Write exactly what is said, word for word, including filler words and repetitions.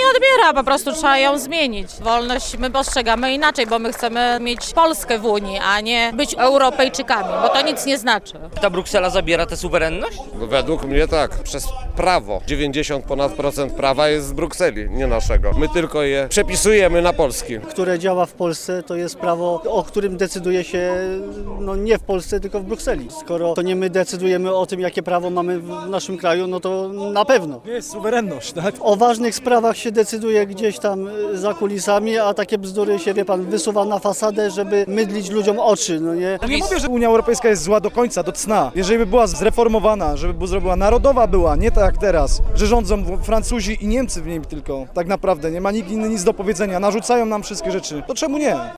odbiera, po prostu trzeba ją zmienić. Wolność my postrzegamy inaczej, bo my chcemy mieć Polskę w Unii, a nie być Europejczykami, bo to nic nie znaczy. Ta Bruksela zabiera tę suwerenność? Według mnie tak, przez prawo. dziewięćdziesiąt ponad procent prawa jest z Brukseli, nie naszego. My tylko je przepisujemy na polski. Które działa w Polsce, to jest prawo, o którym decyduje się no nie w Polsce, tylko w Brukseli. Skoro to nie my decydujemy o tym, jakie prawo mamy w naszym kraju, no to na pewno. Jest suwerenność, tak? O ważnych sprawach się decyduje gdzieś tam za kulisami, a takie bzdury się, wie pan, wysuwa na fasadę, żeby mydlić ludziom oczy, no nie? Nie mówię, że Unia Europejska jest zła do końca, do cna. Jeżeli by była zreformowana, żeby zrobiła narodowa była, nie tak jak teraz, że rządzą Francuzi i Niemcy w niej tylko, tak naprawdę nie ma nikt inny nic do powiedzenia, narzucają nam wszystkie rzeczy, to czemu nie?